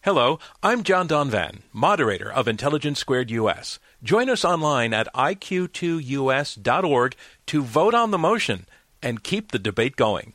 Hello, I'm John Donvan, moderator of Intelligence Squared US. Join us online at iq2us.org to vote on the motion and keep the debate going.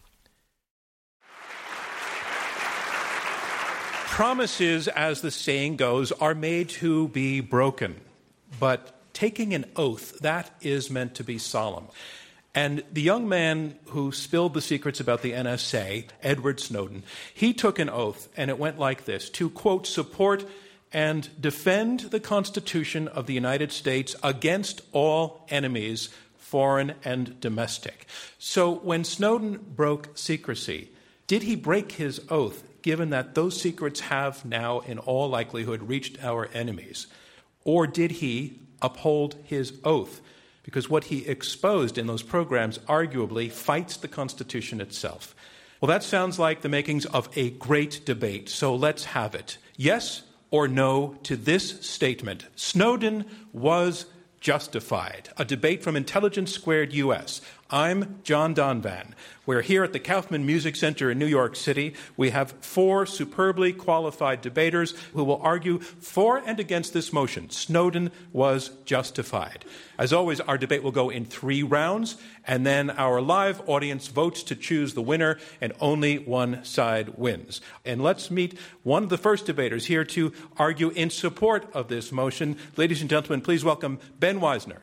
Promises, as the saying goes, are made to be broken. But taking an oath, that is meant to be solemn. And the young man who spilled the secrets about the NSA, Edward Snowden, he took an oath, and it went like this, to, quote, support and defend the Constitution of the United States against all enemies, foreign and domestic. So when Snowden broke secrecy, did he break his oath, given that those secrets have now, in all likelihood, reached our enemies? Or did he uphold his oath? Because what he exposed in those programs arguably fights the Constitution itself. Well, that sounds like the makings of a great debate, so let's have it. Yes or no to this statement: Snowden was justified. A debate from Intelligence Squared US. I'm John Donvan. We're here at the Kaufman Music Center in New York City. We have four superbly qualified debaters who will argue for and against this motion. Snowden was justified. As always, our debate will go in 3 rounds, and then our live audience votes to choose the winner, and only one side wins. And let's meet one of the first debaters here to argue in support of this motion. Ladies and gentlemen, please welcome Ben Wizner.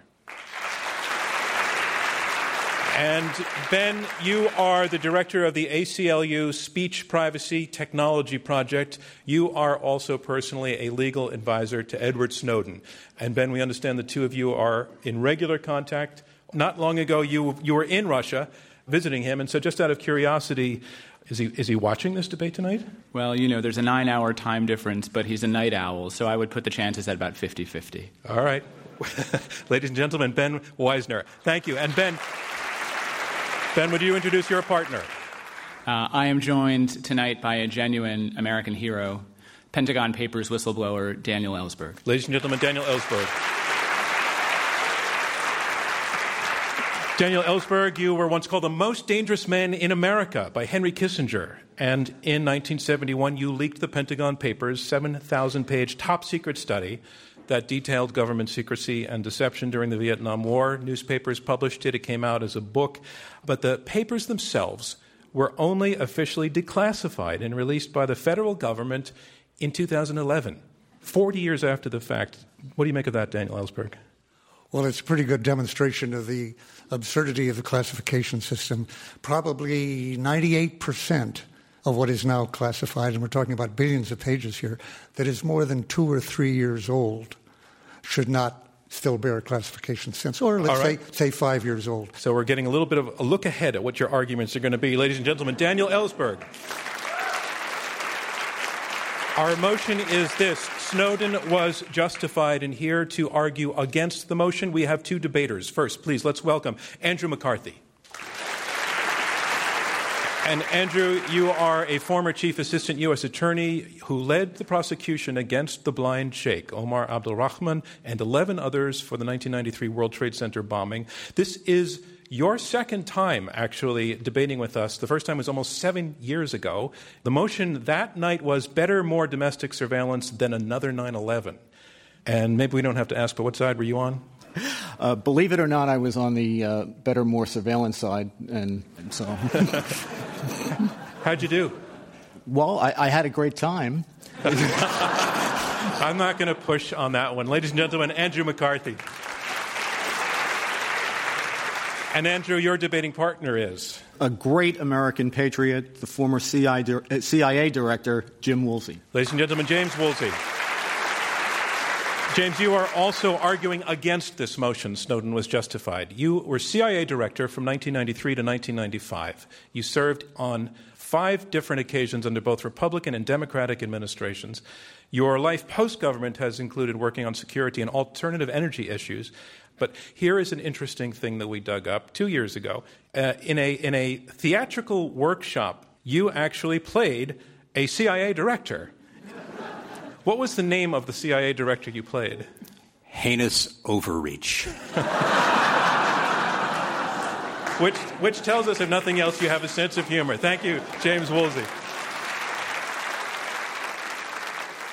And Ben, you are the director of the ACLU Speech Privacy Technology Project. You are also personally a legal advisor to Edward Snowden. And Ben, we understand the two of you are in regular contact. Not long ago, you were in Russia visiting him. And so just out of curiosity, is he watching this debate tonight? Well, there's a 9-hour time difference, but he's a night owl, so I would put the chances at about 50-50. All right. Ladies and gentlemen, Ben Wizner. Thank you. And Ben, would you introduce your partner? I am joined tonight by a genuine American hero, Pentagon Papers whistleblower Daniel Ellsberg. Ladies and gentlemen, Daniel Ellsberg. Daniel Ellsberg, you were once called the most dangerous man in America by Henry Kissinger. And in 1971, you leaked the Pentagon Papers' 7,000-page top-secret study that detailed government secrecy and deception during the Vietnam War. Newspapers published it. It came out as a book. But the papers themselves were only officially declassified and released by the federal government in 2011, 40 years after the fact. What do you make of that, Daniel Ellsberg? Well, it's a pretty good demonstration of the absurdity of the classification system. Probably 98% of what is now classified, and we're talking about billions of pages here, that is more than 2 or 3 years old, should not still bear a classification sense, or let's say 5 years old. So we're getting a little bit of a look ahead at what your arguments are going to be. Ladies and gentlemen, Daniel Ellsberg. Our motion is this: Snowden was justified. And here to argue against the motion, we have 2 debaters. First, please, let's welcome Andrew McCarthy. And Andrew, you are a former chief assistant U.S. attorney who led the prosecution against the blind sheikh, Omar Abdul-Rahman, and 11 others for the 1993 World Trade Center bombing. This is your second time, actually, debating with us. The first time was almost 7 years ago. The motion that night was better, more domestic surveillance than another 9/11. And maybe we don't have to ask, but what side were you on? Believe it or not, I was on the better, more surveillance side, and so. How'd you do? Well, I had a great time. I'm not going to push on that one. Ladies and gentlemen, Andrew McCarthy. And Andrew, your debating partner is? A great American patriot, the former CIA director, Jim Woolsey. Ladies and gentlemen, James Woolsey. James, you are also arguing against this motion, Snowden was justified. You were CIA director from 1993 to 1995. You served on 5 different occasions under both Republican and Democratic administrations. Your life post-government has included working on security and alternative energy issues. But here is an interesting thing that we dug up 2 years ago. In a theatrical workshop, you actually played a CIA director. What was the name of the CIA director you played? Heinous overreach. Which tells us, if nothing else, you have a sense of humor. Thank you, James Woolsey.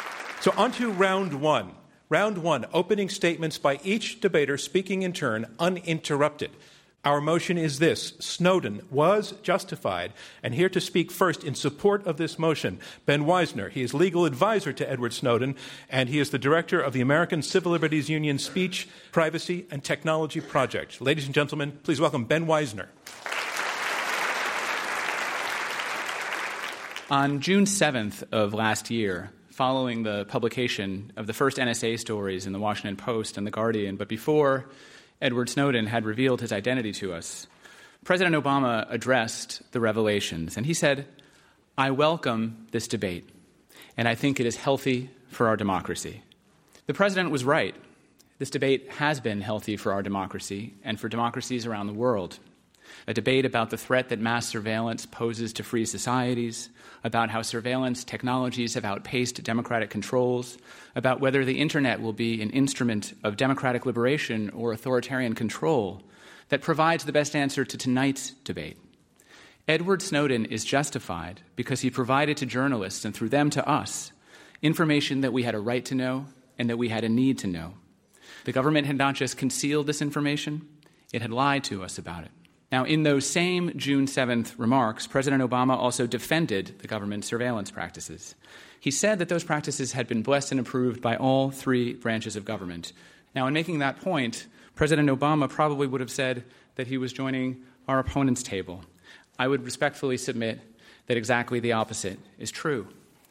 So on to round one. Round one, opening statements by each debater speaking in turn, uninterrupted. Our motion is this: Snowden was justified. And here to speak first in support of this motion, Ben Wizner. He is legal advisor to Edward Snowden, and he is the director of the American Civil Liberties Union Speech, Privacy, and Technology Project. Ladies and gentlemen, please welcome Ben Wizner. On June 7th of last year, following the publication of the first NSA stories in the Washington Post and the Guardian, but before Edward Snowden had revealed his identity to us, President Obama addressed the revelations, and he said, "I welcome this debate, and I think it is healthy for our democracy." The president was right. This debate has been healthy for our democracy and for democracies around the world. A debate about the threat that mass surveillance poses to free societies, about how surveillance technologies have outpaced democratic controls, about whether the internet will be an instrument of democratic liberation or authoritarian control, that provides the best answer to tonight's debate. Edward Snowden is justified because he provided to journalists, and through them to us, information that we had a right to know and that we had a need to know. The government had not just concealed this information, it had lied to us about it. Now, in those same June 7th remarks, President Obama also defended the government's surveillance practices. He said that those practices had been blessed and approved by all three branches of government. Now, in making that point, President Obama probably would have said that he was joining our opponent's table. I would respectfully submit that exactly the opposite is true.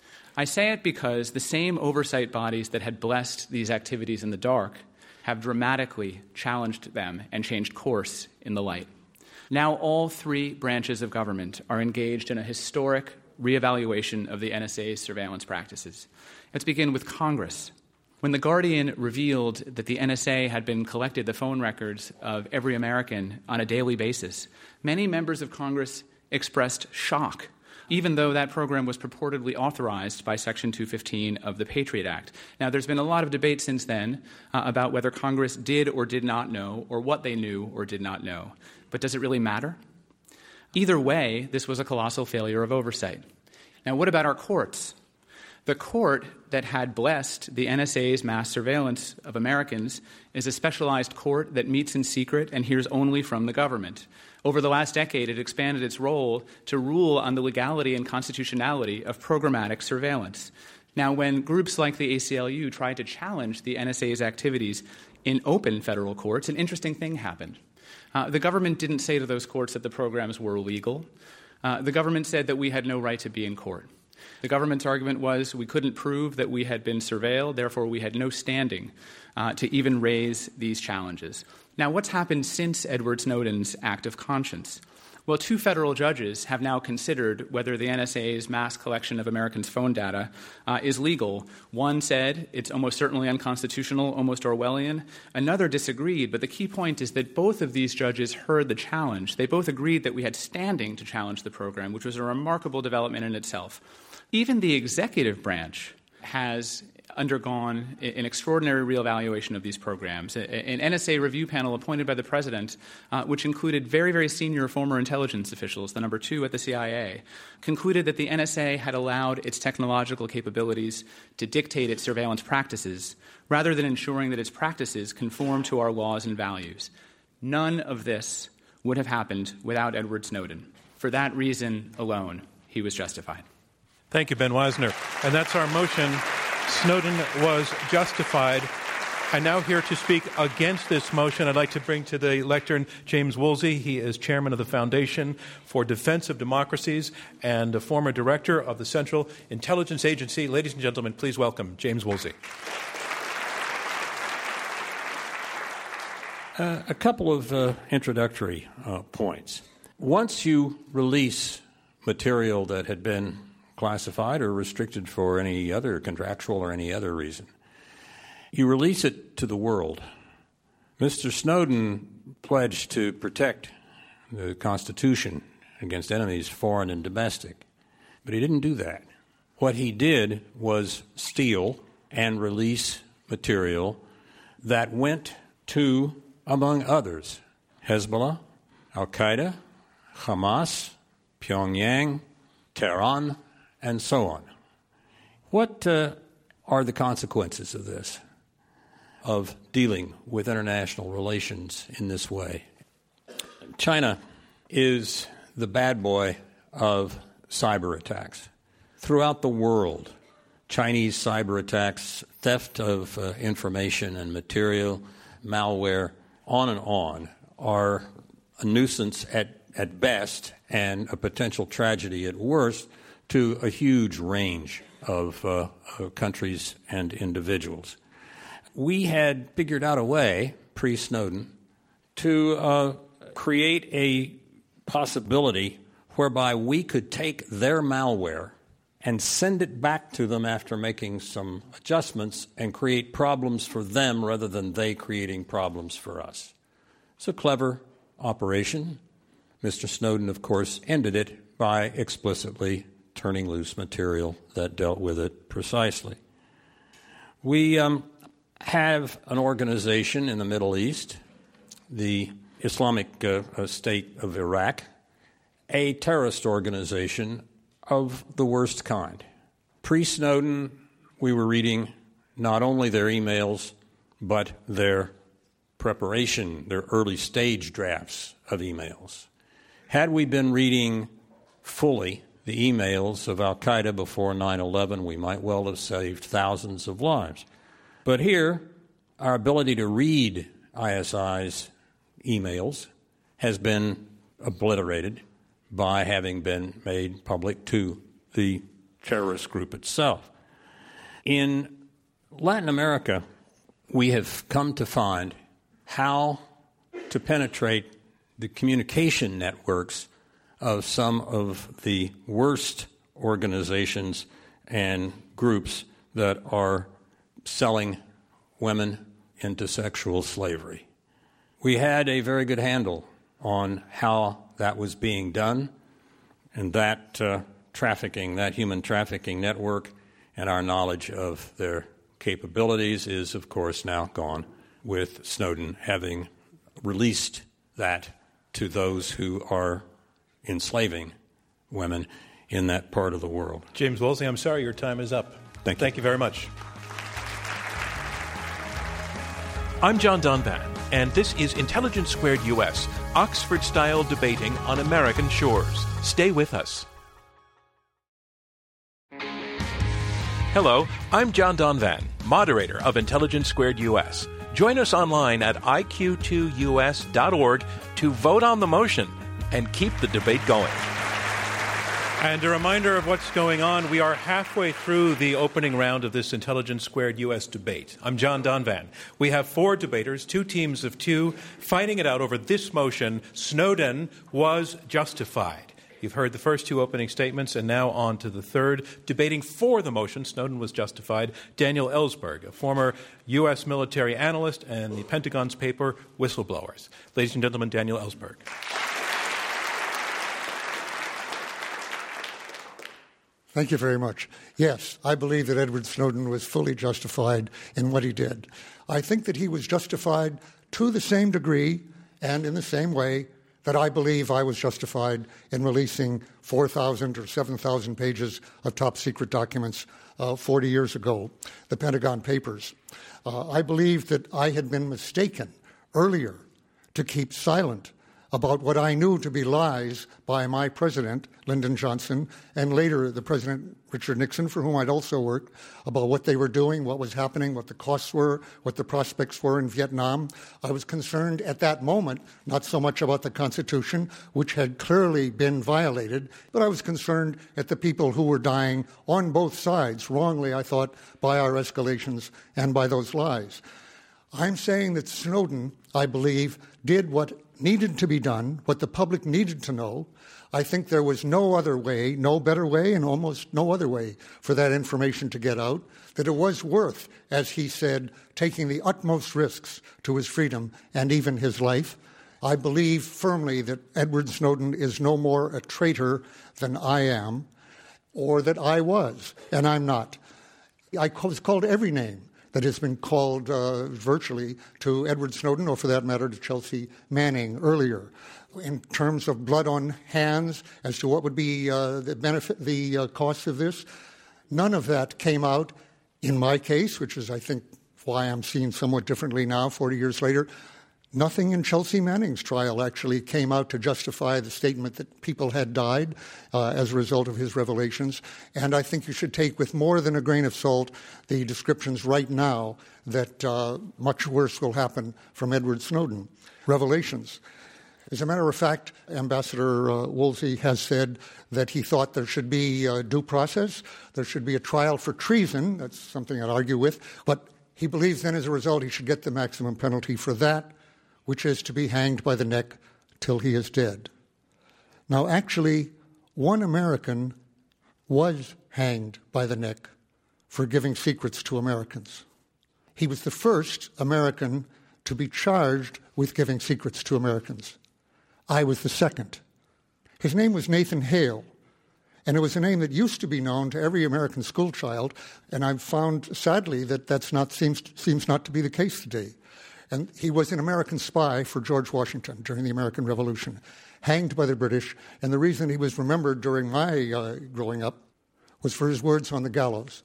I say it because the same oversight bodies that had blessed these activities in the dark have dramatically challenged them and changed course in the light. Now all three branches of government are engaged in a historic reevaluation of the NSA's surveillance practices. Let's begin with Congress. When The Guardian revealed that the NSA had been collected the phone records of every American on a daily basis, many members of Congress expressed shock, even though that program was purportedly authorized by Section 215 of the Patriot Act. Now, there's been a lot of debate since then about whether Congress did or did not know, or what they knew or did not know. But does it really matter? Either way, this was a colossal failure of oversight. Now, what about our courts? The court that had blessed the NSA's mass surveillance of Americans is a specialized court that meets in secret and hears only from the government. Over the last decade, it expanded its role to rule on the legality and constitutionality of programmatic surveillance. Now, when groups like the ACLU tried to challenge the NSA's activities in open federal courts, an interesting thing happened. The government didn't say to those courts that the programs were illegal. The government said that we had no right to be in court. The government's argument was we couldn't prove that we had been surveilled, therefore we had no standing to even raise these challenges. Now, what's happened since Edward Snowden's act of conscience? Well, two federal judges have now considered whether the NSA's mass collection of Americans' phone data is legal. One said it's almost certainly unconstitutional, almost Orwellian. Another disagreed, but the key point is that both of these judges heard the challenge. They both agreed that we had standing to challenge the program, which was a remarkable development in itself. Even the executive branch has undergone an extraordinary reevaluation of these programs. An NSA review panel appointed by the president, which included very, very senior former intelligence officials, the number 2 at the CIA, concluded that the NSA had allowed its technological capabilities to dictate its surveillance practices rather than ensuring that its practices conform to our laws and values. None of this would have happened without Edward Snowden. For that reason alone, he was justified. Thank you, Ben Wizner. And that's our motion. Snowden was justified. And now here to speak against this motion, I'd like to bring to the lectern James Woolsey. He is chairman of the Foundation for Defense of Democracies and a former director of the Central Intelligence Agency. Ladies and gentlemen, please welcome James Woolsey. A couple of introductory points. Once you release material that had been classified or restricted for any other contractual or any other reason, you release it to the world. Mr. Snowden pledged to protect the Constitution against enemies, foreign and domestic, but he didn't do that. What he did was steal and release material that went to, among others, Hezbollah, Al-Qaeda, Hamas, Pyongyang, Tehran, and so on. What are the consequences of this, of dealing with international relations in this way. China is the bad boy of cyber attacks. Throughout the world, Chinese cyber attacks, theft of information and material, malware, on, are a nuisance at best and a potential tragedy at worst to a huge range of countries and individuals. We had figured out a way, pre-Snowden, to create a possibility whereby we could take their malware and send it back to them after making some adjustments and create problems for them rather than they creating problems for us. It's a clever operation. Mr. Snowden, of course, ended it by explicitly turning loose material that dealt with it precisely. We have an organization in the Middle East, the Islamic State of Iraq, a terrorist organization of the worst kind. Pre-Snowden, we were reading not only their emails, but their preparation, their early stage drafts of emails. Had we been reading fully the emails of al-Qaeda before 9/11, we might well have saved thousands of lives. But here, our ability to read ISI's emails has been obliterated by having been made public to the terrorist group itself. In Latin America, we have come to find how to penetrate the communication networks of some of the worst organizations and groups that are selling women into sexual slavery. We had a very good handle on how that was being done, and that trafficking, that human trafficking network, and our knowledge of their capabilities is, of course, now gone, with Snowden having released that to those who are enslaving women in that part of the world. James Woolsey, I'm sorry your time is up. Thank you very much. I'm John Donvan, and this is Intelligence Squared US, Oxford-style debating on American shores. Stay with us. Hello, I'm John Donvan, moderator of Intelligence Squared US. Join us online at iq2us.org to vote on the motion and keep the debate going. And a reminder of what's going on. We are halfway through the opening round of this Intelligence Squared U.S. debate. I'm John Donvan. We have 4 debaters, 2 teams of 2, fighting it out over this motion: Snowden was justified. You've heard the first 2 opening statements, and now on to the third. Debating for the motion, Snowden was justified, Daniel Ellsberg, a former U.S. military analyst and the Pentagon's paper Whistleblowers. Ladies and gentlemen, Daniel Ellsberg. Thank you very much. Yes, I believe that Edward Snowden was fully justified in what he did. I think that he was justified to the same degree and in the same way that I believe I was justified in releasing 4,000 or 7,000 pages of top-secret documents 40 years ago, the Pentagon Papers. I believe that I had been mistaken earlier to keep silent about what I knew to be lies by my president, Lyndon Johnson, and later the President Richard Nixon, for whom I'd also worked, about what they were doing, what was happening, what the costs were, what the prospects were in Vietnam. I was concerned at that moment, not so much about the Constitution, which had clearly been violated, but I was concerned at the people who were dying on both sides, wrongly, I thought, by our escalations and by those lies. I'm saying that Snowden, I believe, did what needed to be done, what the public needed to know. I think there was no other way, no better way, and almost no other way for that information to get out, that it was worth, as he said, taking the utmost risks to his freedom and even his life. I believe firmly that Edward Snowden is no more a traitor than I am, or that I was, and I'm not. I was called every name that has been called virtually to Edward Snowden, or for that matter to Chelsea Manning earlier, in terms of blood on hands as to what would be the benefit, the cost of this. None of that came out In my case, which is, I think, why I'm seen somewhat differently now, 40 years later, nothing in Chelsea Manning's trial actually came out to justify the statement that people had died as a result of his revelations. And I think you should take with more than a grain of salt the descriptions right now that much worse will happen from Edward Snowden revelations. As a matter of fact, Ambassador Woolsey has said that he thought there should be due process, there should be a trial for treason. That's something I'd argue with. But he believes then as a result he should get the maximum penalty for that, which is to be hanged by the neck till he is dead. Now, actually, one American was hanged by the neck for giving secrets to Americans. He was the first American to be charged with giving secrets to Americans. I was the second. His name was Nathan Hale, and it was a name that used to be known to every American schoolchild, and I've found, sadly, that seems not to be the case today. And he was an American spy for George Washington during the American Revolution, hanged by the British, and the reason he was remembered during my growing up was for his words on the gallows.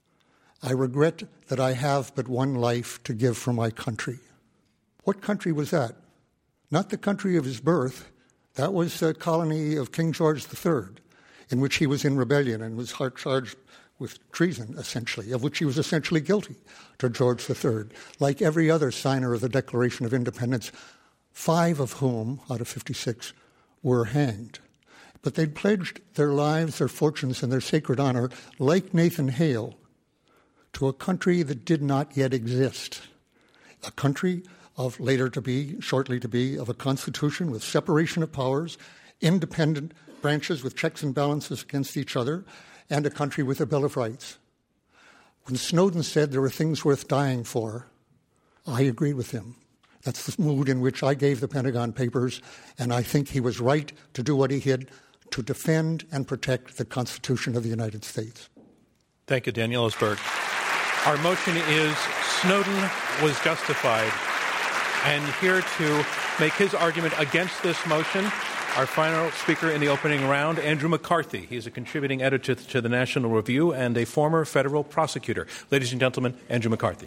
I regret that I have but one life to give for my country. What country was that? Not the country of his birth. That was a colony of King George III, in which he was in rebellion and was charged with treason, essentially, of which he was essentially guilty to George III, like every other signer of the Declaration of Independence, 5 of whom, out of 56, were hanged. But they'd pledged their lives, their fortunes, and their sacred honor, like Nathan Hale, to a country that did not yet exist, a country of shortly to be, of a constitution with separation of powers, independent branches with checks and balances against each other, and a country with a Bill of Rights. When Snowden said there were things worth dying for, I agreed with him. That's the mood in which I gave the Pentagon Papers, and I think he was right to do what he did to defend and protect the Constitution of the United States. Thank you, Daniel Ellsberg. Our motion is Snowden was justified. And here to make his argument against this motion, our final speaker in the opening round, Andrew McCarthy. He's a contributing editor to the National Review and a former federal prosecutor. Ladies and gentlemen, Andrew McCarthy.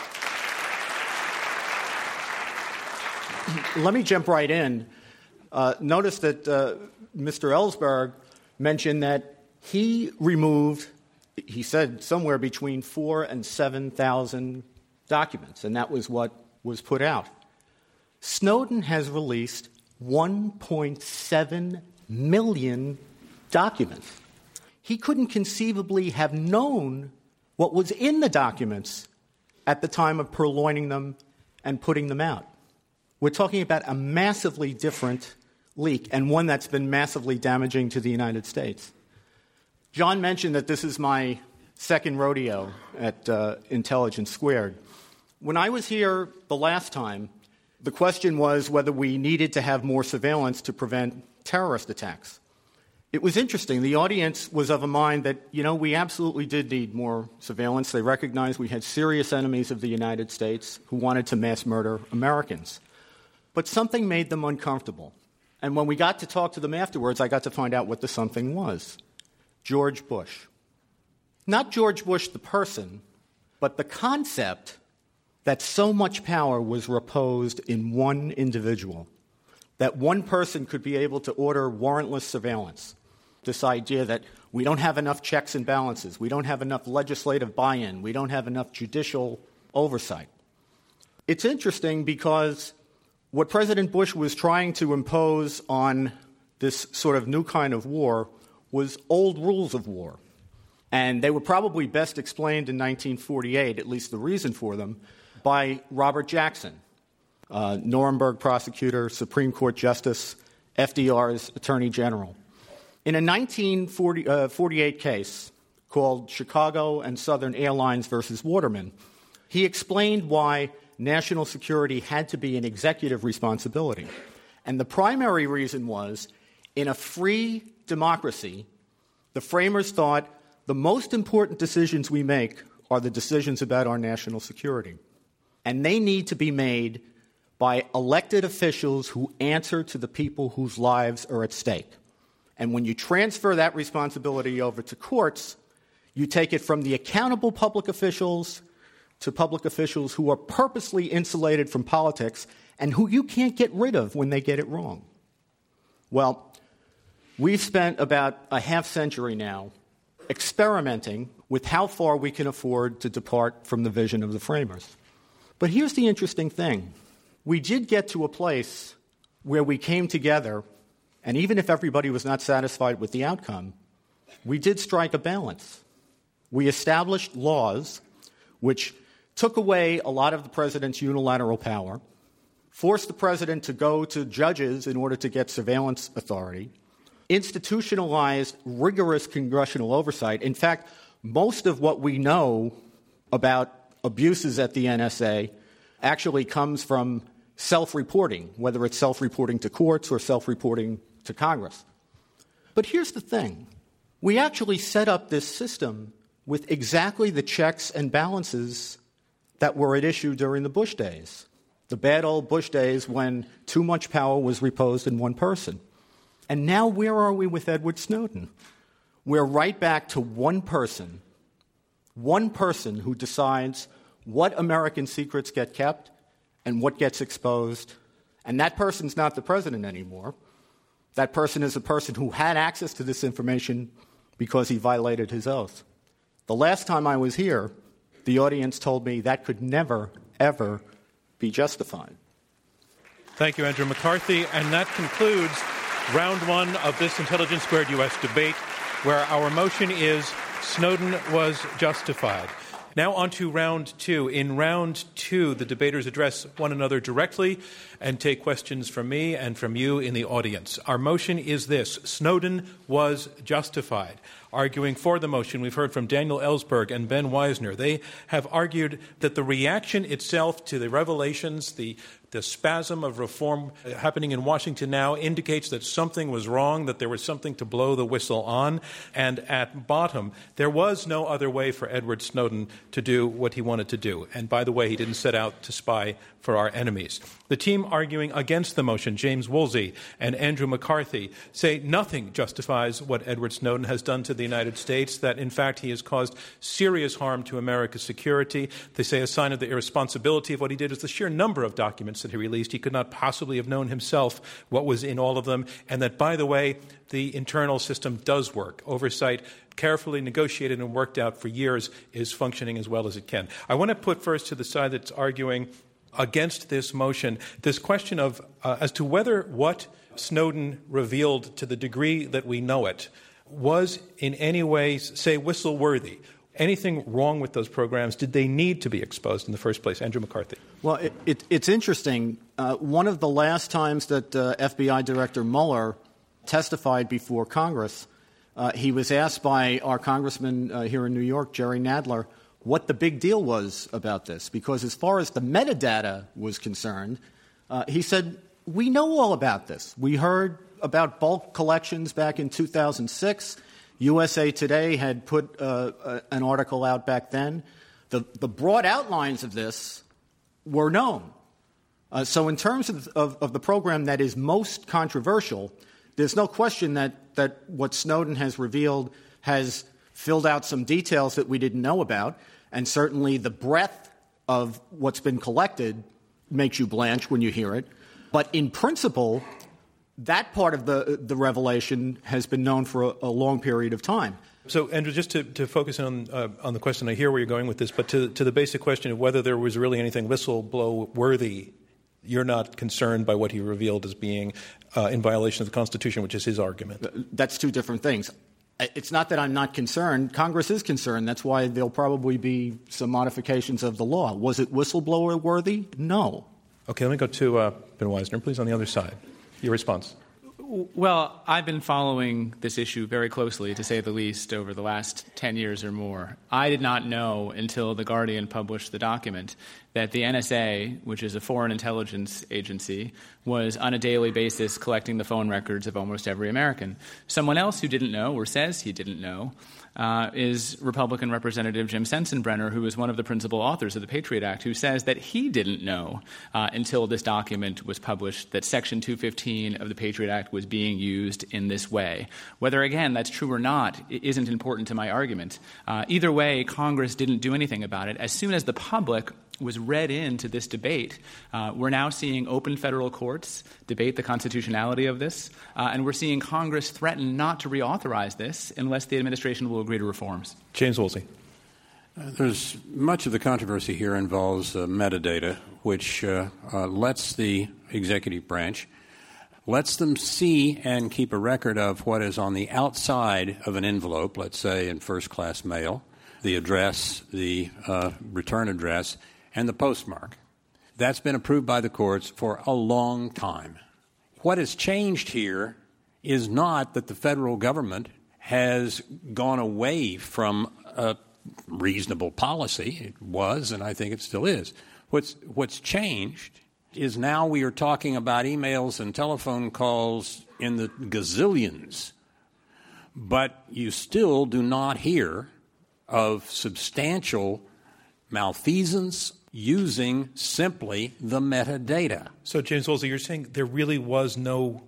Let me jump right in. Notice that Mr. Ellsberg mentioned that he said somewhere between 4,000 and 7,000 documents, and that was what was put out. Snowden has released 1.7 million documents. He couldn't conceivably have known what was in the documents at the time of purloining them and putting them out. We're talking about a massively different leak, and one that's been massively damaging to the United States. John mentioned that this is my second rodeo at Intelligence Squared. When I was here the last time, the question was whether we needed to have more surveillance to prevent terrorist attacks. It was interesting. The audience was of a mind that, we absolutely did need more surveillance. They recognized we had serious enemies of the United States who wanted to mass murder Americans. But something made them uncomfortable. And when we got to talk to them afterwards, I got to find out what the something was. George Bush. Not George Bush the person, but the concept that so much power was reposed in one individual, that one person could be able to order warrantless surveillance. This idea that we don't have enough checks and balances, we don't have enough legislative buy-in, we don't have enough judicial oversight. It's interesting because what President Bush was trying to impose on this sort of new kind of war was old rules of war. And they were probably best explained in 1948, at least the reason for them, by Robert Jackson, Nuremberg prosecutor, Supreme Court Justice, FDR's Attorney General. In a 1948 case called Chicago and Southern Airlines versus Waterman, he explained why national security had to be an executive responsibility. And the primary reason was, in a free democracy, the framers thought the most important decisions we make are the decisions about our national security. And they need to be made by elected officials who answer to the people whose lives are at stake. And when you transfer that responsibility over to courts, You take it from the accountable public officials to public officials who are purposely insulated from politics and who you can't get rid of when they get it wrong. Well, we've spent about a half century now experimenting with how far we can afford to depart from the vision of the framers. But here's the interesting thing. We did get to a place where we came together, and even if everybody was not satisfied with the outcome, we did strike a balance. We established laws which took away a lot of the president's unilateral power, forced the president to go to judges in order to get surveillance authority, institutionalized rigorous congressional oversight. In fact, most of what we know about abuses at the NSA actually comes from self-reporting, whether it's self-reporting to courts or self-reporting to Congress. But here's the thing. We actually set up this system with exactly the checks and balances that were at issue during the Bush days, the bad old Bush days when too much power was reposed in one person. And now where are we with Edward Snowden? We're right back to one person who decides what American secrets get kept and what gets exposed. And that person's not the president anymore. That person is a person who had access to this information because he violated his oath. The last time I was here, the audience told me that could never, ever be justified. Thank you, Andrew McCarthy. And that concludes round one of this Intelligence Squared U.S. debate, where our motion is Snowden was justified. Now on to round two. In round two, the debaters address one another directly and take questions from me and from you in the audience. Our motion is this: Snowden was justified. Arguing for the motion, we've heard from Daniel Ellsberg and Ben Weisner. They have argued that the reaction itself to the revelations, the spasm of reform happening in Washington now indicates that something was wrong, that there was something to blow the whistle on. And at bottom, there was no other way for Edward Snowden to do what he wanted to do. And by the way, he didn't set out to spy for our enemies. The team arguing against the motion, James Woolsey and Andrew McCarthy, say nothing justifies what Edward Snowden has done to the United States, that in fact he has caused serious harm to America's security. They say a sign of the irresponsibility of what he did is the sheer number of documents that he released. He could not possibly have known himself what was in all of them, and that, by the way, the internal system does work. Oversight, carefully negotiated and worked out for years, is functioning as well as it can. I want to put first to the side that's arguing against this motion this question of as to whether what Snowden revealed, to the degree that we know it, was in any way, say, whistle-worthy. Anything wrong with those programs? Did they need to be exposed in the first place? Andrew McCarthy. Well, it's interesting. One of the last times that FBI Director Mueller testified before Congress, he was asked by our congressman here in New York, Jerry Nadler, what the big deal was about this. Because as far as the metadata was concerned, he said, we know all about this. We heard about bulk collections back in 2006. USA Today had put an article out back then. The broad outlines of this were known. So in terms of the program that is most controversial, there's no question that what Snowden has revealed has filled out some details that we didn't know about, and certainly the breadth of what's been collected makes you blanch when you hear it. But in principle, that part of the revelation has been known for a long period of time. So, Andrew, just to focus on the question, I hear where you're going with this, but to the basic question of whether there was really anything whistleblower-worthy, you're not concerned by what he revealed as being in violation of the Constitution, which is his argument. That's two different things. It's not that I'm not concerned. Congress is concerned. That's why there'll probably be some modifications of the law. Was it whistleblower-worthy? No. Okay, let me go to Ben Weisner, please, on the other side. Your response. Well, I've been following this issue very closely, to say the least, over the last 10 years or more. I did not know until The Guardian published the document that the NSA, which is a foreign intelligence agency, was on a daily basis collecting the phone records of almost every American. Someone else who didn't know, or says he didn't know, is Republican Representative Jim Sensenbrenner, who is one of the principal authors of the Patriot Act, who says that he didn't know until this document was published that Section 215 of the Patriot Act was being used in this way. Whether, again, that's true or not isn't important to my argument. Either way, Congress didn't do anything about it. As soon as the public was read into this debate, we're now seeing open federal courts debate the constitutionality of this, and we're seeing Congress threaten not to reauthorize this unless the administration will agree to reforms. James Woolsey. There's much of the controversy here involves metadata, which lets the executive branch, lets them see and keep a record of what is on the outside of an envelope, let's say in first-class mail, the address, the return address, and the postmark. That's been approved by the courts for a long time. What has changed here is not that the federal government has gone away from a reasonable policy. It was, and I think it still is. What's changed is now we are talking about emails and telephone calls in the gazillions, but you still do not hear of substantial malfeasance using simply the metadata. So, James Woolsey, you're saying there really was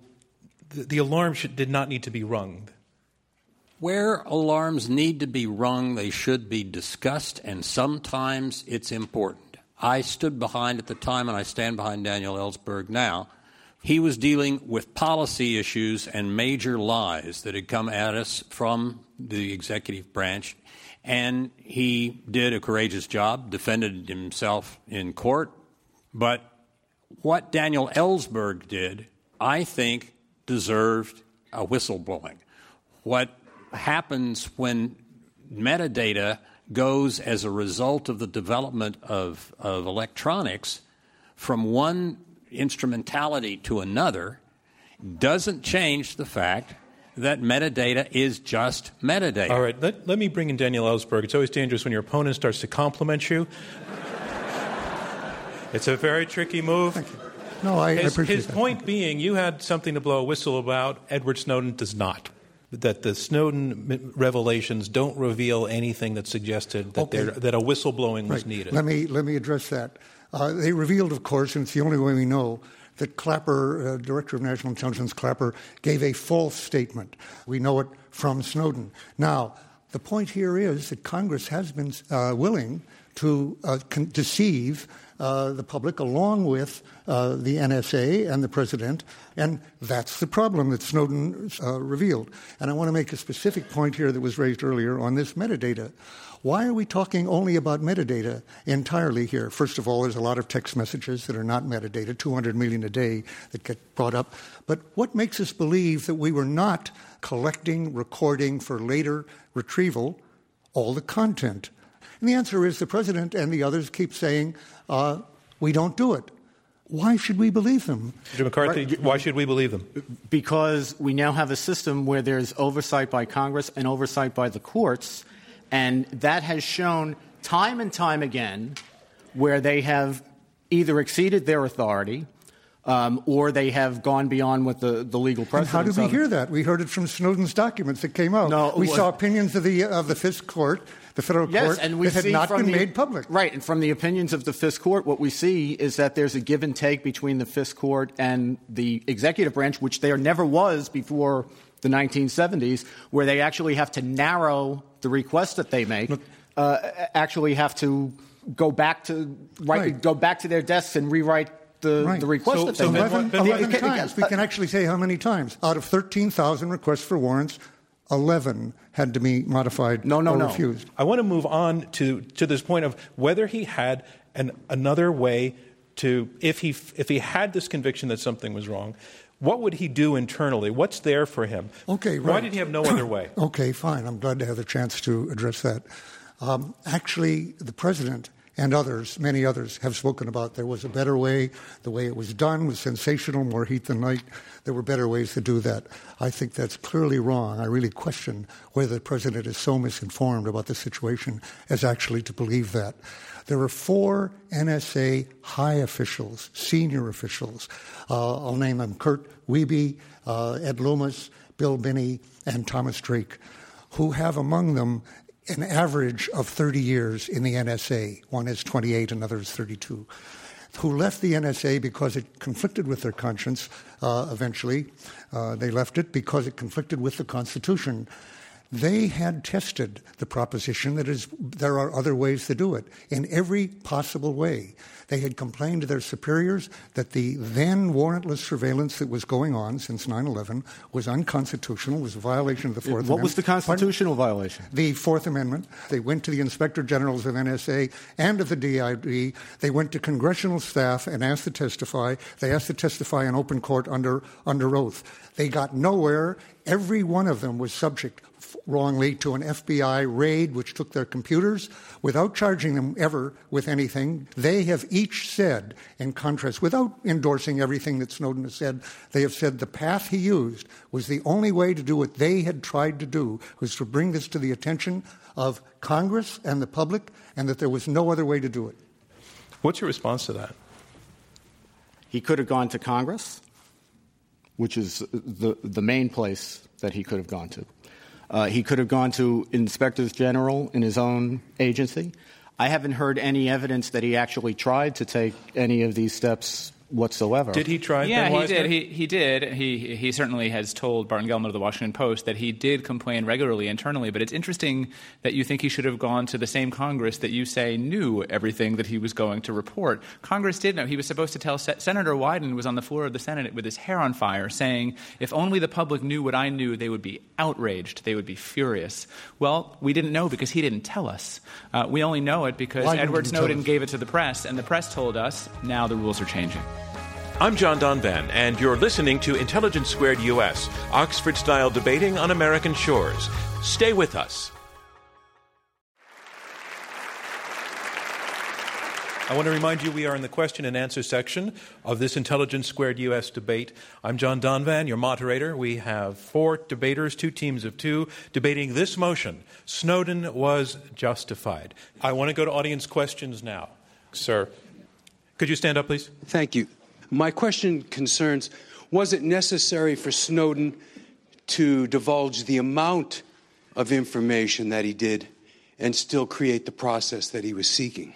the alarm did not need to be rung. Where alarms need to be rung, they should be discussed, and sometimes it's important. I stood behind at the time, and I stand behind Daniel Ellsberg now. He was dealing with policy issues and major lies that had come at us from the executive branch, and he did a courageous job, defended himself in court. But what Daniel Ellsberg did, I think, deserved a whistleblowing. What happens when metadata goes as a result of the development of electronics from one instrumentality to another doesn't change the fact that metadata is just metadata. All right, let me bring in Daniel Ellsberg. It's always dangerous when your opponent starts to compliment you. It's a very tricky move. Thank you. No, I appreciate his that. point being, you had something to blow a whistle about. Edward Snowden does not. That the Snowden revelations don't reveal anything that suggested that that a whistleblowing was needed. Let me address that. They revealed, of course, and it's the only way we know, that Clapper, Director of National Intelligence Clapper, gave a false statement. We know it from Snowden. Now, the point here is that Congress has been willing to deceive the public along with the NSA and the President, and that's the problem that Snowden revealed. And I want to make a specific point here that was raised earlier on this metadata. Why are we talking only about metadata entirely here? First of all, there's a lot of text messages that are not metadata, 200 million a day that get brought up. But what makes us believe that we were not collecting, recording for later retrieval all the content? And the answer is the President and the others keep saying, we don't do it. Why should we believe them? Mr. McCarthy, why should we believe them? Because we now have a system where there's oversight by Congress and oversight by the courts, and that has shown time and time again where they have either exceeded their authority or they have gone beyond what the legal precedents. And how did we hear that? We heard it from Snowden's documents that came out. No, we saw opinions of the Fisk Court, the federal court, and we that had not been made public. Right, and from the opinions of the Fisk Court, what we see is that there's a give and take between the Fisk Court and the executive branch, which there never was before the 1970s, where they actually have to narrow the requests that they make, actually have to go back to their desks and rewrite the request that they make. 11 times. We can actually say how many times. Out of 13,000 requests for warrants, 11 had to be modified or refused. I want to move on to this point of whether he had another way to, if he had this conviction that something was wrong, what would he do internally? What's there for him? Okay, Why did he have no other way? Okay, fine. I'm glad to have the chance to address that. Actually, the President and others, many others, have spoken about there was a better way. The way it was done was sensational, more heat than light. There were better ways to do that. I think that's clearly wrong. I really question whether the President is so misinformed about the situation as actually to believe that. There were 4 NSA high officials, senior officials. I'll name them: Kurt Wiebe, Ed Loomis, Bill Binney, and Thomas Drake, who have among them an average of 30 years in the NSA. One is 28, another is 32. Who left the NSA because it conflicted with their conscience eventually. They left it because it conflicted with the Constitution. They had tested the proposition that there are other ways to do it in every possible way. They had complained to their superiors that the then warrantless surveillance that was going on since 9/11 was unconstitutional, was a violation of the Fourth Amendment. What was the constitutional violation? The Fourth Amendment. They went to the Inspector Generals of NSA and of the DID. They went to congressional staff and asked to testify. They asked to testify in open court under oath. They got nowhere. Every one of them was subject wrongly to an FBI raid which took their computers without charging them ever with anything. They have each said, in contrast, without endorsing everything that Snowden has said, they have said the path he used was the only way to do what they had tried to do, was to bring this to the attention of Congress and the public, and that there was no other way to do it. What's your response to that? He could have gone to Congress, which is the main place that he could have gone to. He could have gone to inspectors general in his own agency. I haven't heard any evidence that he actually tried to take any of these steps whatsoever. Did he try? Yeah, he did. He did. He certainly has told Barton Gellman of the Washington Post that he did complain regularly internally. But it's interesting that you think he should have gone to the same Congress that you say knew everything that he was going to report. Congress did know. He was supposed to tell Senator Wyden was on the floor of the Senate with his hair on fire, saying, "If only the public knew what I knew, they would be outraged. They would be furious." Well, we didn't know because he didn't tell us. We only know it because Edward Snowden gave it to the press, and the press told us. Now the rules are changing. I'm John Donvan, and you're listening to Intelligence Squared US, Oxford-style debating on American shores. Stay with us. I want to remind you we are in the question and answer section of this Intelligence Squared US debate. I'm John Donvan, your moderator. We have 4 debaters, 2 teams of 2, debating this motion: Snowden was justified. I want to go to audience questions now. Sir, could you stand up, please? Thank you. My question concerns, was it necessary for Snowden to divulge the amount of information that he did and still create the process that he was seeking?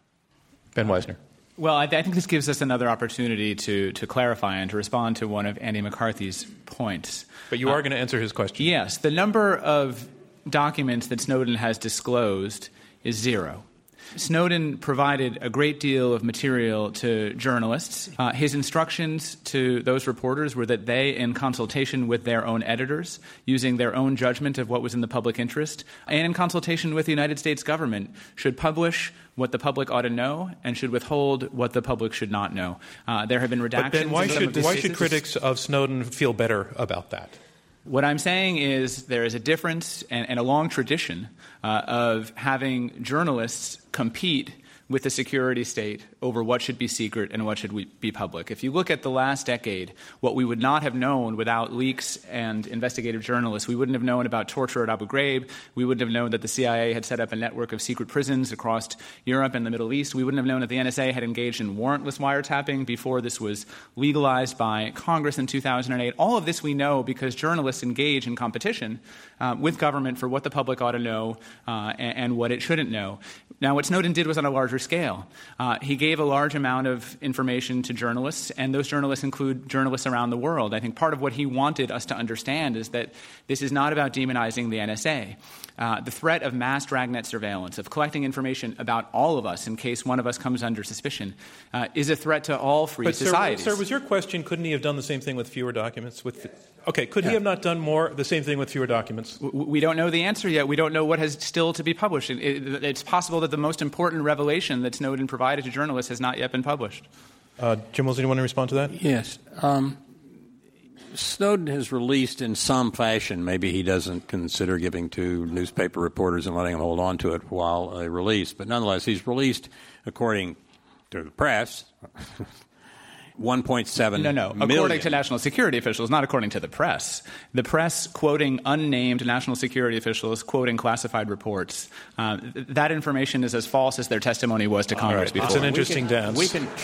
Ben Weisner. Well, I think this gives us another opportunity to clarify and to respond to one of Andy McCarthy's points. But you are going to answer his question. Yes. The number of documents that Snowden has disclosed is 0. Snowden provided a great deal of material to journalists. His instructions to those reporters were that they, in consultation with their own editors, using their own judgment of what was in the public interest, and in consultation with the United States government, should publish what the public ought to know and should withhold what the public should not know. There have been redactions. But Ben, why should critics of Snowden feel better about that? What I'm saying is there is a difference and a long tradition of having journalists compete with the security state over what should be secret and what should be public. If you look at the last decade, what we would not have known without leaks and investigative journalists, we wouldn't have known about torture at Abu Ghraib. We wouldn't have known that the CIA had set up a network of secret prisons across Europe and the Middle East. We wouldn't have known that the NSA had engaged in warrantless wiretapping before this was legalized by Congress in 2008. All of this we know because journalists engage in competition with government for what the public ought to know and what it shouldn't know. Now, what Snowden did was on a larger scale. He gave a large amount of information to journalists, and those journalists include journalists around the world. I think part of what he wanted us to understand is that this is not about demonizing the NSA. The threat of mass dragnet surveillance, of collecting information about all of us in case one of us comes under suspicion, is a threat to all free societies. Sir, was your question, couldn't he have done the same thing with fewer documents? Could he have not done the same thing with fewer documents? We don't know the answer yet. We don't know what has still to be published. It's possible that the most important revelation that Snowden provided to journalists has not yet been published. Jim Woolsey, do you want to respond to that? Yes. Snowden has released in some fashion, maybe he doesn't consider giving to newspaper reporters and letting them hold on to it while they release, but nonetheless, he's released, according to the press, 1.7 million. According to national security officials, not according to the press. The press quoting unnamed national security officials, quoting classified reports. That information is as false as their testimony was to Congress before. It's an interesting dance.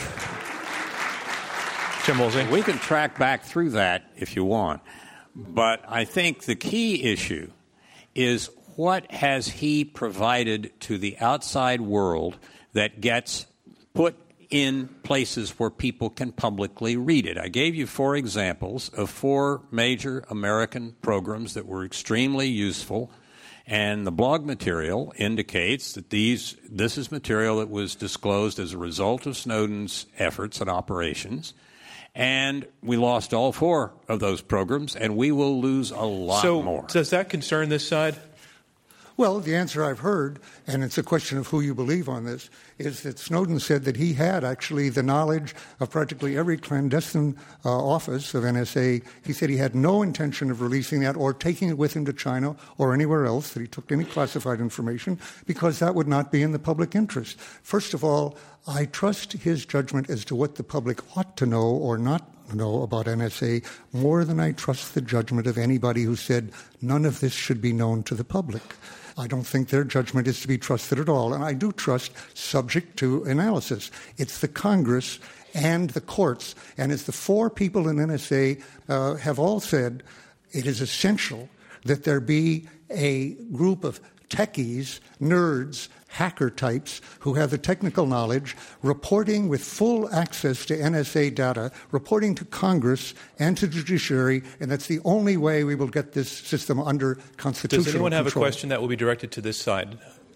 Jim Woolsey. We can track back through that if you want. But I think the key issue is what has he provided to the outside world that gets put in places where people can publicly read it. I gave you 4 examples of 4 major American programs that were extremely useful, and the blog material indicates that this is material that was disclosed as a result of Snowden's efforts and operations, and we lost all 4 of those programs, and we will lose a lot more. So does that concern this side? Well, the answer I've heard, and it's a question of who you believe on this, is that Snowden said that he had actually the knowledge of practically every clandestine office of NSA. He said he had no intention of releasing that or taking it with him to China or anywhere else, that he took any classified information, because that would not be in the public interest. First of all, I trust his judgment as to what the public ought to know or not know about NSA more than I trust the judgment of anybody who said none of this should be known to the public. I don't think their judgment is to be trusted at all. And I do trust subject to analysis. It's the Congress and the courts. And as the 4 people in NSA have all said, it is essential that there be a group of techies, nerds, hacker types who have the technical knowledge, reporting with full access to NSA data, reporting to Congress and to the judiciary, and that's the only way we will get this system under constitutional control. Does anyone have a question that will be directed to this side?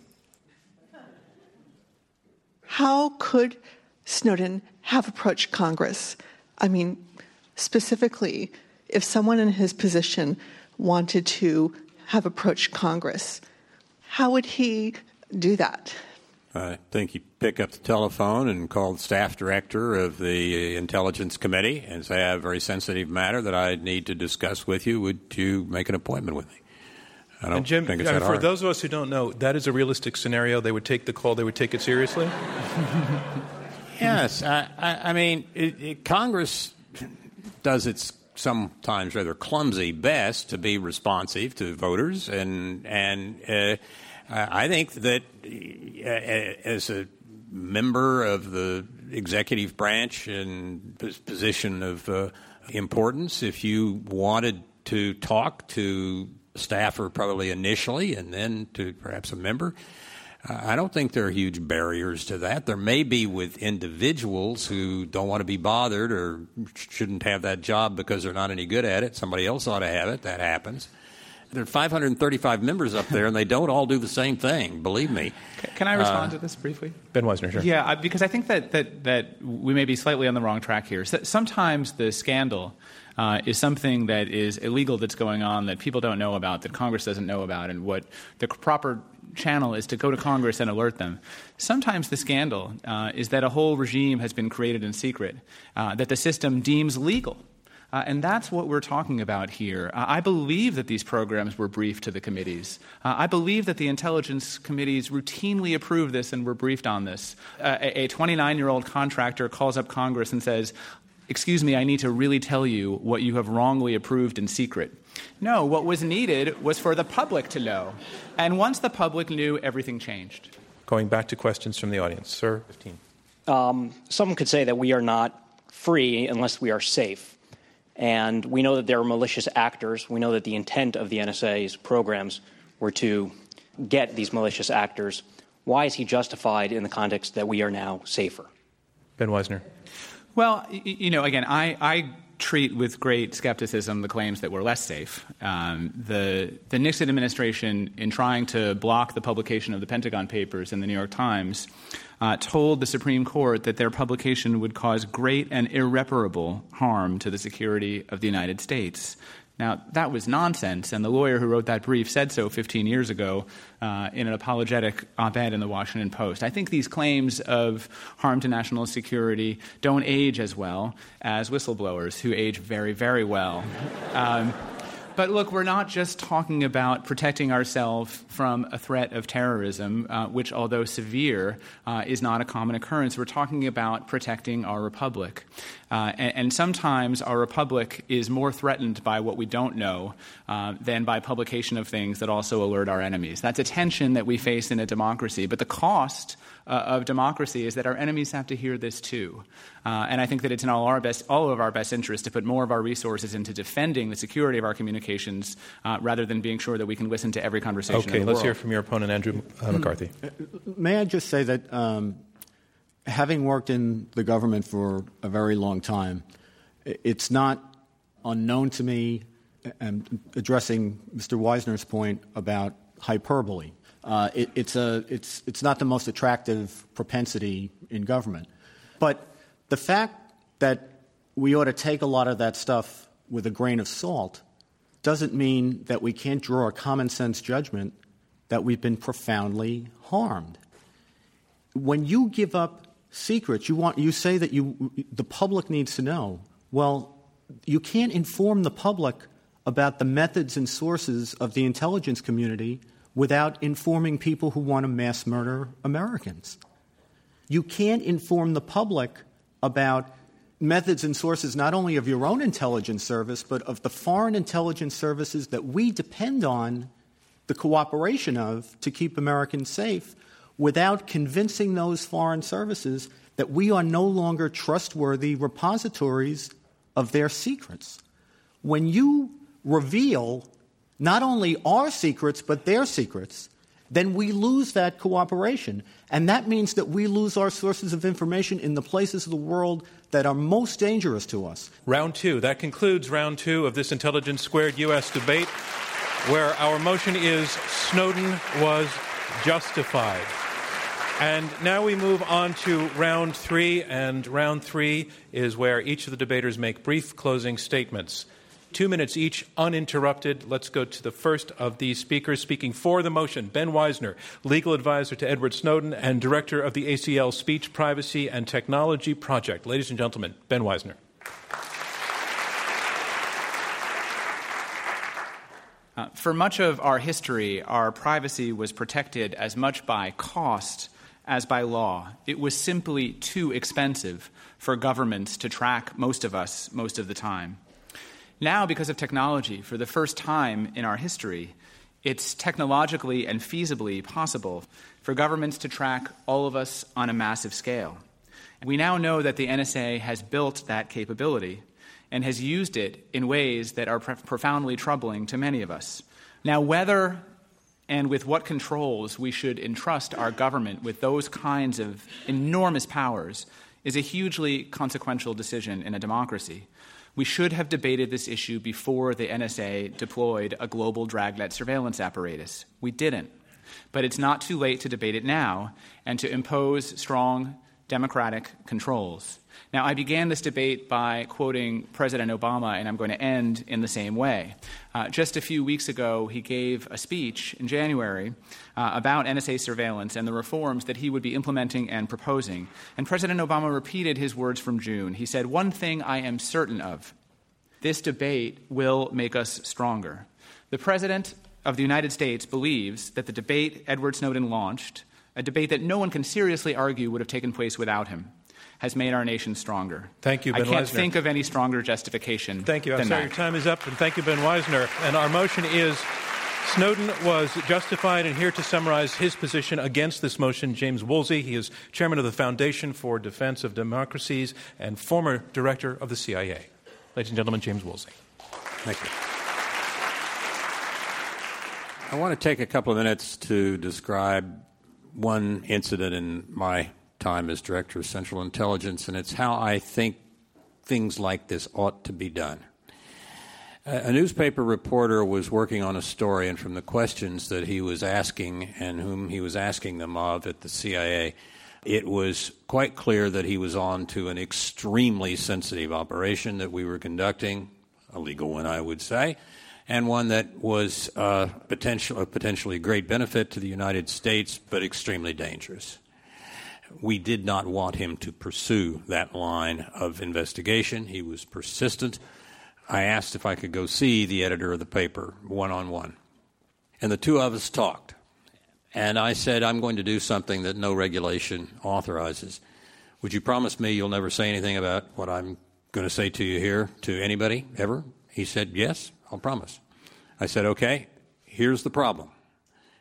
How could Snowden have approached Congress? I mean, specifically, if someone in his position wanted to have approached Congress, how would he do that? I think you pick up the telephone and call the staff director of the Intelligence Committee and say, I have a very sensitive matter that I need to discuss with you. Would you make an appointment with me? I don't Jim, think it's that hard. For those of us who don't know, that is a realistic scenario. They would take the call. They would take it seriously? Yes. I mean, Congress does its sometimes rather clumsy best to be responsive to voters, and I think that as a member of the executive branch and position of importance, if you wanted to talk to a staffer probably initially and then to perhaps a member, I don't think there are huge barriers to that. There may be with individuals who don't want to be bothered or shouldn't have that job because they're not any good at it. Somebody else ought to have it. That happens. There are 535 members up there, and they don't all do the same thing, believe me. Can I respond to this briefly? Ben Weisner, sure. Yeah, because I think that we may be slightly on the wrong track here. Sometimes the scandal is something that is illegal that's going on that people don't know about, that Congress doesn't know about, and what the proper channel is to go to Congress and alert them. Sometimes the scandal is that a whole regime has been created in secret, that the system deems legal. And that's what we're talking about here. I believe that these programs were briefed to the committees. I believe that the intelligence committees routinely approve this and were briefed on this. A 29-year-old contractor calls up Congress and says, excuse me, I need to really tell you what you have wrongly approved in secret. No, what was needed was for the public to know. And once the public knew, everything changed. Going back to questions from the audience. Sir, 15. Someone could say that we are not free unless we are safe. And we know that there are malicious actors. We know that the intent of the NSA's programs were to get these malicious actors. Why is he justified in the context that we are now safer? Ben Weisner. Well, again, I treat with great skepticism the claims that we're less safe. The Nixon administration, in trying to block the publication of the Pentagon Papers in the New York Times, told the Supreme Court that their publication would cause great and irreparable harm to the security of the United States. Now, that was nonsense, and the lawyer who wrote that brief said so 15 years ago in an apologetic op-ed in the Washington Post. I think these claims of harm to national security don't age as well as whistleblowers, who age very, very well. But look, we're not just talking about protecting ourselves from a threat of terrorism, which, although severe, is not a common occurrence. We're talking about protecting our republic. And sometimes our republic is more threatened by what we don't know than by publication of things that also alert our enemies. That's a tension that we face in a democracy. But the cost of democracy is that our enemies have to hear this too. And I think that it's in all of our best interest to put more of our resources into defending the security of our communications rather than being sure that we can listen to every conversation in the world. Okay, let's hear from your opponent, Andrew McCarthy. May I just say that having worked in the government for a very long time, it's not unknown to me, and addressing Mr. Wisner's point about hyperbole. It's not the most attractive propensity in government. But the fact that we ought to take a lot of that stuff with a grain of salt doesn't mean that we can't draw a common sense judgment that we've been profoundly harmed. When you give up secrets, you say that the public needs to know. Well, you can't inform the public about the methods and sources of the intelligence community without informing people who want to mass murder Americans. You can't inform the public about methods and sources not only of your own intelligence service, but of the foreign intelligence services that we depend on the cooperation of to keep Americans safe, without convincing those foreign services that we are no longer trustworthy repositories of their secrets. When you reveal not only our secrets but their secrets, then we lose that cooperation. And that means that we lose our sources of information in the places of the world that are most dangerous to us. Round two. That concludes round two of this Intelligence Squared U.S. debate, where our motion is Snowden was justified. And now we move on to round three, and round three is where each of the debaters make brief closing statements. 2 minutes each, uninterrupted. Let's go to the first of these speakers. Speaking for the motion, Ben Wisner, legal advisor to Edward Snowden and director of the ACL Speech, Privacy, and Technology Project. Ladies and gentlemen, Ben Wisner. For much of our history, our privacy was protected as much by cost as by law. It was simply too expensive for governments to track most of us most of the time. Now, because of technology, for the first time in our history, it's technologically and feasibly possible for governments to track all of us on a massive scale. We now know that the NSA has built that capability and has used it in ways that are profoundly troubling to many of us. Now, whether and with what controls we should entrust our government with those kinds of enormous powers is a hugely consequential decision in a democracy. We should have debated this issue before the NSA deployed a global dragnet surveillance apparatus. We didn't. But it's not too late to debate it now and to impose strong democratic controls. Now, I began this debate by quoting President Obama, and I'm going to end in the same way. Just a few weeks ago, he gave a speech in January about NSA surveillance and the reforms that he would be implementing and proposing. And President Obama repeated his words from June. He said, "One thing I am certain of, this debate will make us stronger." The President of the United States believes that the debate Edward Snowden launched, a debate that no one can seriously argue would have taken place without him, has made our nation stronger. Thank you, Ben Wisner. I can't think of any stronger justification. Thank you. I'm than sorry that. your time is up, and thank you, Ben Wisner. And our motion is Snowden was justified. And here to summarize his position against this motion, James Woolsey. He is chairman of the Foundation for Defense of Democracies and former director of the CIA. Ladies and gentlemen, James Woolsey. Thank you. I want to take a couple of minutes to describe one incident in my time as Director of Central Intelligence, and it's how I think things like this ought to be done. A newspaper reporter was working on a story, and from the questions that he was asking and whom he was asking them of at the CIA, it was quite clear that he was on to an extremely sensitive operation that we were conducting, a legal one, I would say, and one that was a potentially great benefit to the United States, but extremely dangerous. We did not want him to pursue that line of investigation. He was persistent. I asked if I could go see the editor of the paper one-on-one. And the two of us talked. And I said, I'm going to do something that no regulation authorizes. Would you promise me you'll never say anything about what I'm going to say to you here to anybody, ever? He said, yes, I'll promise. I said, okay, here's the problem.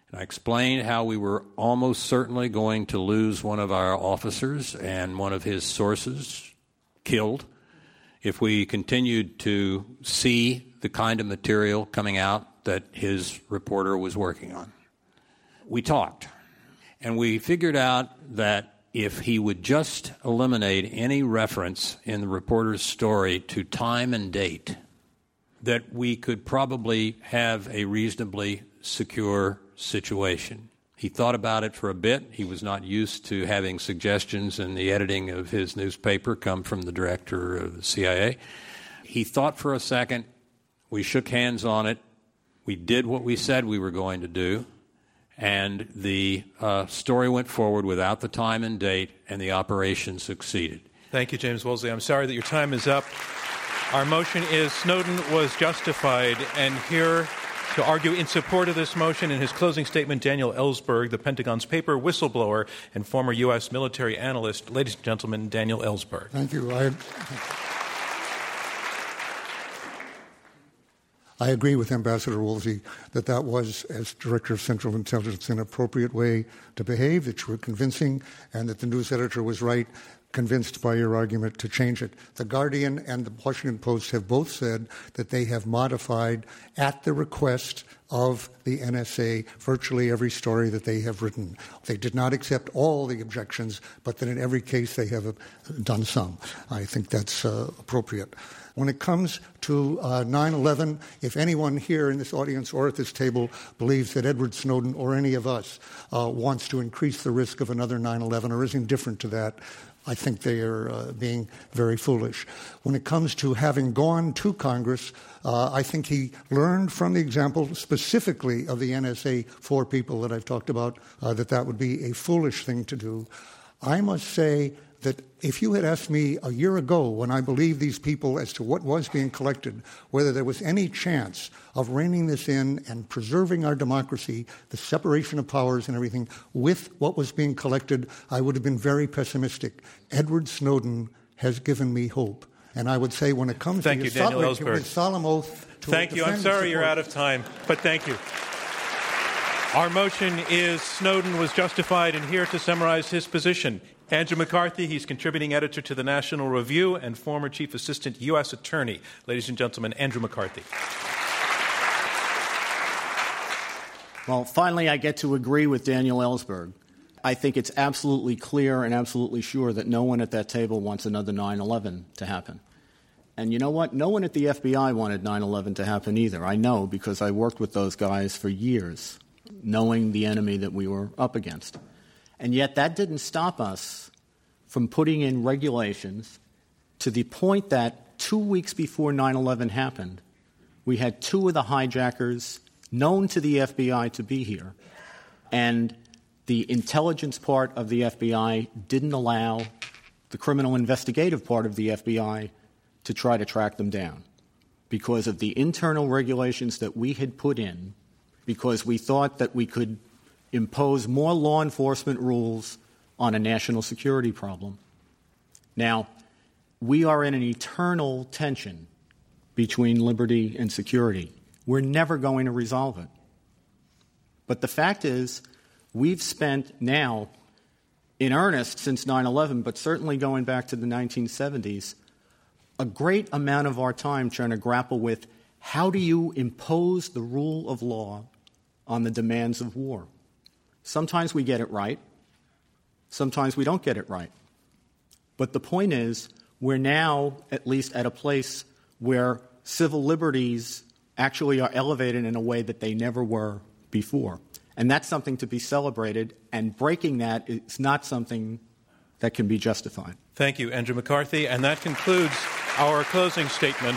And I explained how we were almost certainly going to lose one of our officers and one of his sources killed if we continued to see the kind of material coming out that his reporter was working on. We talked, and we figured out that if he would just eliminate any reference in the reporter's story to time and date, that we could probably have a reasonably secure situation. He thought about it for a bit. He was not used to having suggestions in the editing of his newspaper come from the director of the CIA. He thought for a second. We shook hands on it. We did what we said we were going to do. And the story went forward without the time and date, and the operation succeeded. Thank you, James Woolsey. I'm sorry that your time is up. Our motion is Snowden was justified. And here to argue in support of this motion in his closing statement, Daniel Ellsberg, the Pentagon's paper whistleblower and former U.S. military analyst. Ladies and gentlemen, Daniel Ellsberg. Thank you. I agree with Ambassador Woolsey that was, as Director of Central Intelligence, an appropriate way to behave, that you were convincing, and that the news editor was right, convinced by your argument to change it. The Guardian and the Washington Post have both said that they have modified, at the request of the NSA, virtually every story that they have written. They did not accept all the objections, but that in every case they have done some. I think that's appropriate. When it comes to 9/11, if anyone here in this audience or at this table believes that Edward Snowden or any of us wants to increase the risk of another 9/11 or is indifferent to that, I think they are being very foolish. When it comes to having gone to Congress, I think he learned from the example specifically of the NSA 4 people that I've talked about, that would be a foolish thing to do. I must say that if you had asked me a year ago, when I believed these people as to what was being collected, whether there was any chance of reining this in and preserving our democracy, the separation of powers and everything, with what was being collected, I would have been very pessimistic. Edward Snowden has given me hope. And I would say when it comes to your solemn oath to Thank you. I'm sorry you're out of time, but thank you. Our motion is Snowden was justified, and here to summarize his position, Andrew McCarthy. He's contributing editor to the National Review and former chief assistant U.S. attorney. Ladies and gentlemen, Andrew McCarthy. Well, finally, I get to agree with Daniel Ellsberg. I think it's absolutely clear and absolutely sure that no one at that table wants another 9/11 to happen. And you know what? No one at the FBI wanted 9/11 to happen either. I know because I worked with those guys for years, knowing the enemy that we were up against. And yet that didn't stop us from putting in regulations to the point that 2 weeks before 9/11 happened, we had 2 of the hijackers known to the FBI to be here. And the intelligence part of the FBI didn't allow the criminal investigative part of the FBI to try to track them down because of the internal regulations that we had put in, because we thought that we could impose more law enforcement rules on a national security problem. Now, we are in an eternal tension between liberty and security. We're never going to resolve it. But the fact is, we've spent now, in earnest since 9/11, but certainly going back to the 1970s, a great amount of our time trying to grapple with how do you impose the rule of law on the demands of war. Sometimes we get it right. Sometimes we don't get it right. But the point is, we're now at least at a place where civil liberties actually are elevated in a way that they never were before. And that's something to be celebrated, and breaking that is not something that can be justified. Thank you, Andrew McCarthy. And that concludes our closing statements.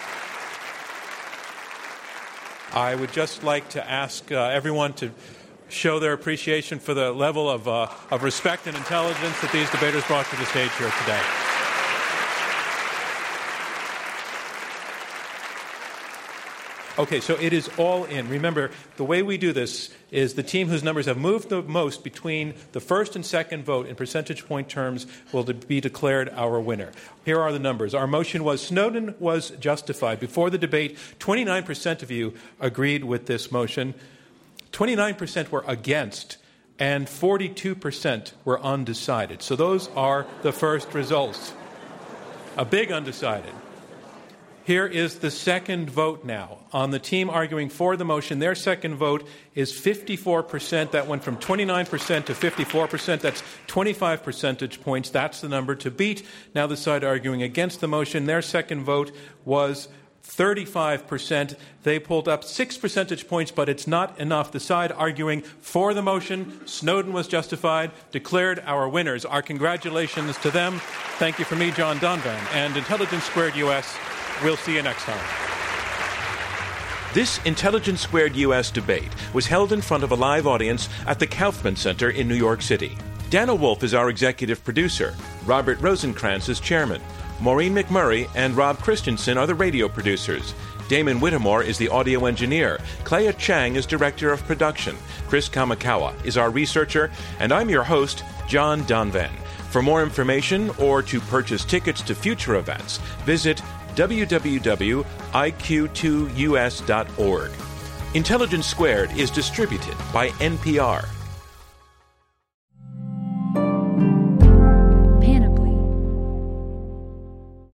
I would just like to ask everyone to show their appreciation for the level of respect and intelligence that these debaters brought to the stage here today. Okay, so it is all in. Remember, the way we do this is the team whose numbers have moved the most between the first and second vote in percentage point terms will be declared our winner. Here are the numbers. Our motion was Snowden was justified. Before the debate, 29% of you agreed with this motion. 29% were against, and 42% were undecided. So those are the first results. A big undecided. Here is the second vote now. On the team arguing for the motion, their second vote is 54%. That went from 29% to 54%. That's 25 percentage points. That's the number to beat. Now the side arguing against the motion, their second vote was 35%. They pulled up 6 percentage points, but it's not enough. The side arguing for the motion, Snowden was justified, declared our winners. Our congratulations to them. Thank you from me, John Donvan, and Intelligence Squared US. We'll see you next time. This Intelligence Squared US debate was held in front of a live audience at the Kaufman Center in New York City. Dana Wolf is our executive producer. Robert Rosenkrantz is chairman. Maureen McMurray and Rob Christensen are the radio producers. Damon Whittemore is the audio engineer. Clea Chang is director of production. Chris Kamikawa is our researcher. And I'm your host, John Donvan. For more information or to purchase tickets to future events, visit www.iq2us.org. Intelligence Squared is distributed by NPR.